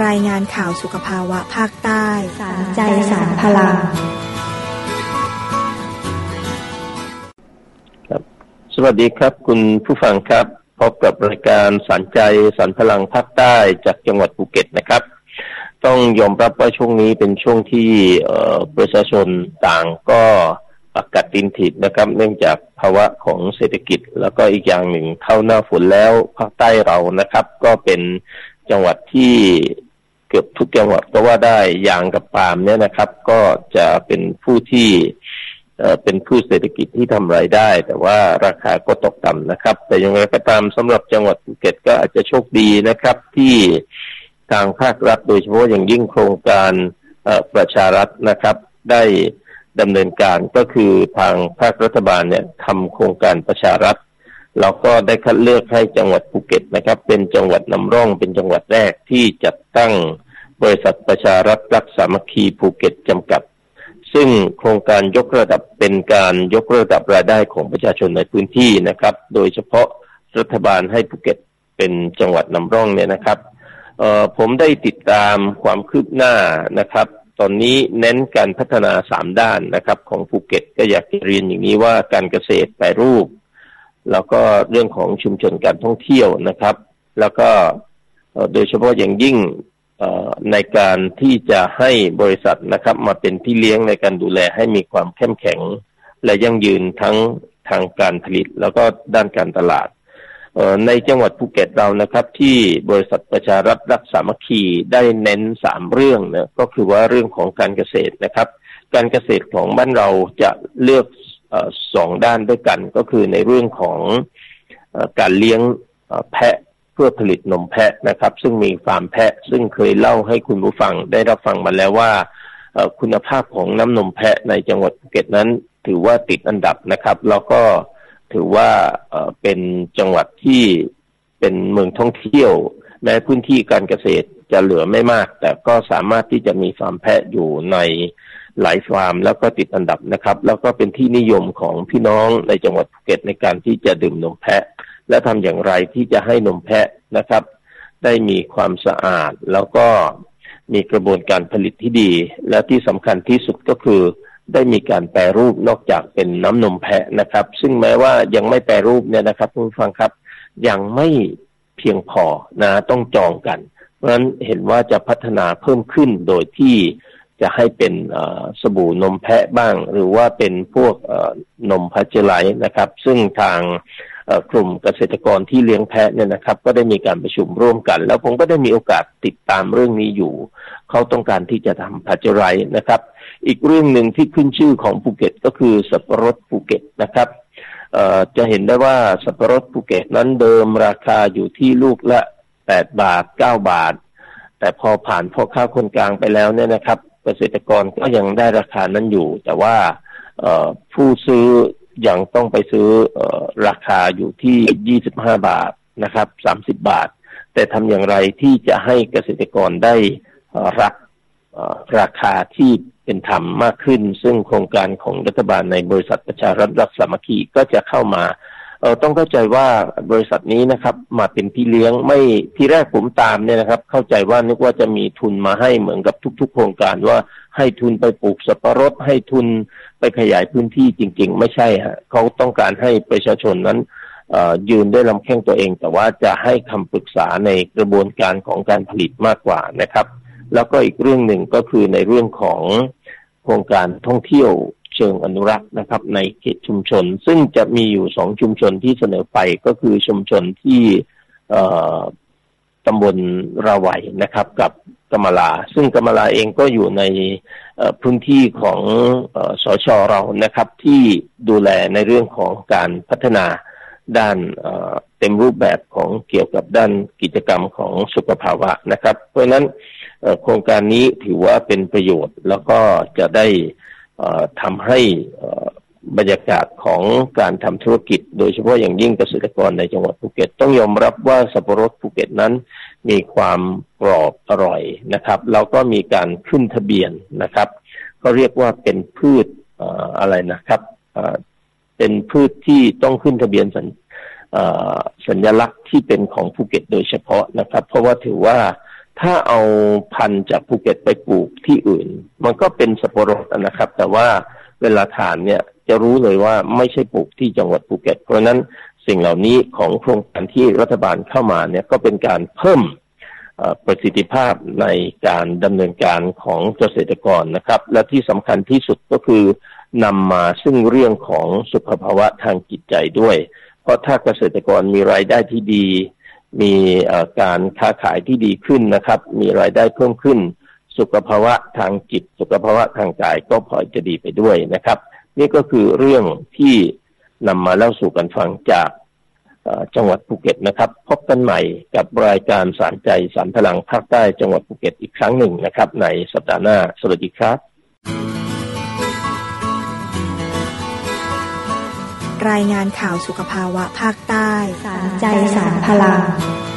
รายงานข่าวสุขภาวะภาคใต้สารใจสารพลังสวัสดีครับคุณผู้ฟังครับพบกับรายการสารใจสารพลังภาคใต้จากจังหวัดภูเก็ตนะครับต้องยอมรับว่าช่วงนี้เป็นช่วงที่ประชาชนต่างก็ประกาศดินถิดนะครับเนื่องจากภาวะของเศรษฐกิจแล้วก็อีกอย่างหนึ่งเข้าหน้าฝนแล้วภาคใต้เรานะครับก็เป็นจังหวัดที่เกือบทุกจังหวัดก็ว่าได้ยางกับปาล์มเนี่ยนะครับก็จะเป็นผู้ที่เป็นพืชเศรษฐกิจที่ทำรายได้แต่ว่าราคาก็ตกต่ำนะครับแต่อย่างไรก็ตามสำหรับจังหวัดภูเก็ตก็อาจจะโชคดีนะครับที่ทางภาครัฐโดยเฉพาะอย่างยิ่งโครงการประชารัฐนะครับได้ดำเนินการก็คือทางภาครัฐบาลเนี่ยทำโครงการประชารัฐเราก็ได้คัดเลือกให้จังหวัดภูเก็ตนะครับเป็นจังหวัดนำร่องเป็นจังหวัดแรกที่จัดตั้งบริษัทประชารัฐรักสามัคคีภูเก็ตจำกัดซึ่งโครงการยกระดับเป็นการยกระดับรายได้ของประชาชนในพื้นที่นะครับโดยเฉพาะรัฐบาลให้ภูเก็ตเป็นจังหวัดนำร่องเนี่ยนะครับผมได้ติดตามความคืบหน้านะครับตอนนี้เน้นการพัฒนา3ด้านนะครับของภูเก็ตก็อยากเรียนอย่างนี้ว่าการเกษตรแปรรูปแล้วก็เรื่องของชุมชนการท่องเที่ยวนะครับแล้วก็โดยเฉพาะอย่างยิ่งในการที่จะให้บริษัทนะครับมาเป็นพี่เลี้ยงในการดูแลให้มีความเข้มแข็งและยั่งยืนทั้งทางการผลิตแล้วก็ด้านการตลาดในจังหวัดภูเก็ตเรานะครับที่บริษัทประชารัฐรักสามัคคีได้เน้น3เรื่องนะก็คือว่าเรื่องของการเกษตรนะครับการเกษตรของบ้านเราจะเลือก2ด้านด้วยกันก็คือในเรื่องของการเลี้ยงแพะเพื่อผลิตนมแพะนะครับซึ่งมีฟาร์มแพะซึ่งเคยเล่าให้คุณผู้ฟังได้รับฟังมาแล้วว่าคุณภาพของน้ำนมแพะในจังหวัดภูเก็ตนั้นถือว่าติดอันดับนะครับแล้วก็ถือว่าเป็นจังหวัดที่เป็นเมืองท่องเที่ยวแม้พื้นที่การเกษตรจะเหลือไม่มากแต่ก็สามารถที่จะมีฟาร์มแพะอยู่ในหลายฟาร์มแล้วก็ติดอันดับนะครับแล้วก็เป็นที่นิยมของพี่น้องในจังหวัดภูเก็ตในการที่จะดื่มนมแพะและทำอย่างไรที่จะให้นมแพะนะครับได้มีความสะอาดแล้วก็มีกระบวนการผลิตที่ดีและที่สำคัญที่สุดก็คือได้มีการแปรรูปนอกจากเป็นน้ำนมแพะนะครับซึ่งแม้ว่ายังไม่แปรรูปเนี่ยนะครับผู้ฟังครับยังไม่เพียงพอนะต้องจองกันเพราะฉะนั้นเห็นว่าจะพัฒนาเพิ่มขึ้นโดยที่จะให้เป็นสบู่นมแพะบ้างหรือว่าเป็นพวกนมพัชเจอร์ไลท์นะครับซึ่งทางกลุ่มเกษตรกรที่เลี้ยงแพะเนี่ยนะครับก็ได้มีการประชุมร่วมกันแล้วผมก็ได้มีโอกาสติดตามเรื่องนี้อยู่เขาต้องการที่จะทำพัชเจอร์ไลท์นะครับอีกเรื่องหนึ่งที่ขึ้นชื่อของภูเก็ตก็คือสับปะรดภูเก็ตนะครับจะเห็นได้ว่าสับปะรดภูเก็ตนั้นเดิมราคาอยู่ที่ลูกละ8 บาท 9 บาทแต่พอผ่านพ่อค้าคนกลางไปแล้วเนี่ยนะครับเกษตรกรก็ยังได้ราคานั้นอยู่แต่ว่าผู้ซื้อยังต้องไปซื้อราคาอยู่ที่25 บาทนะครับ30 บาทแต่ทำอย่างไรที่จะให้เกษตรกรได้รับราคาที่เป็นธรรมมากขึ้นซึ่งโครงการของรัฐบาลในบริษัทประชารัฐรักสามัคคีก็จะเข้ามาต้องเข้าใจว่าบริษัทนี้นะครับมาเป็นพี่เลี้ยงไม่ที่แรกผมตามเนี่ยนะครับเข้าใจว่านึกว่าจะมีทุนมาให้เหมือนกับทุกๆโครงการว่าให้ทุนไปปลูกสับปะรดให้ทุนไปขยายพื้นที่จริงๆไม่ใช่ฮะเขาต้องการให้ประชาชนนั้นยืนด้วยลำแข้งตัวเองแต่ว่าจะให้คำปรึกษาในกระบวนการของการผลิตมากกว่านะครับแล้วก็อีกเรื่องหนึ่งก็คือในเรื่องของโครงการท่องเที่ยวเชิงอนุรักษ์นะครับในเขตชุมชนซึ่งจะมีอยู่2ชุมชนที่เสนอไปก็คือชุมชนที่ตำบลราวัยนะครับกับกำมะลาซึ่งกำมะลาเองก็อยู่ในพื้นที่ของสช.เรานะครับที่ดูแลในเรื่องของการพัฒนาด้านเต็มรูปแบบของเกี่ยวกับด้านกิจกรรมของสุขภาวะนะครับเพราะฉะนั้นโครงการนี้ถือว่าเป็นประโยชน์แล้วก็จะได้ทำให้บรรยากาศของการทำธุรกิจโดยเฉพาะอย่างยิ่งเกษตรกรในจังหวัดภูเก็ตต้องยอมรับว่าสับปะรดภูเก็ตนั้นมีความกรอบอร่อยนะครับแล้วก็มีการขึ้นทะเบียนนะครับก็เรียกว่าเป็นพืชอะไรนะครับเป็นพืชที่ต้องขึ้นทะเบียนสัญลักษณ์ที่เป็นของภูเก็ตโดยเฉพาะนะครับเพราะว่าถือว่าถ้าเอาพันธุ์จากภูเก็ตไปปลูกที่อื่นมันก็เป็นสับปะรดนะครับแต่ว่าเวลาทานเนี่ยจะรู้เลยว่าไม่ใช่ปลูกที่จังหวัดภูเก็ตเพราะนั้นสิ่งเหล่านี้ของโครงการที่รัฐบาลเข้ามาเนี่ยก็เป็นการเพิ่มประสิทธิภาพในการดำเนินการของเกษตรกรนะครับและที่สำคัญที่สุดก็คือนำมาซึ่งเรื่องของสุขภาวะทางจิตใจด้วยเพราะถ้าเกษตรกรมีรายได้ที่ดีมีการค้าขายที่ดีขึ้นนะครับมีรายได้เพิ่มขึ้นสุขภาวะทางจิตสุขภาวะทางกายก็พลอยจะดีไปด้วยนะครับนี่ก็คือเรื่องที่นำมาเล่าสู่กันฟังจากจังหวัดภูเก็ตนะครับพบกันใหม่กับรายการสารใจสารพลังภาคใต้จังหวัดภูเก็ตอีกครั้งหนึ่งนะครับในสัปดาห์หน้าสวัสดีครับรายงานข่าวสุขภาวะภาคใต้สารใจสารพลัง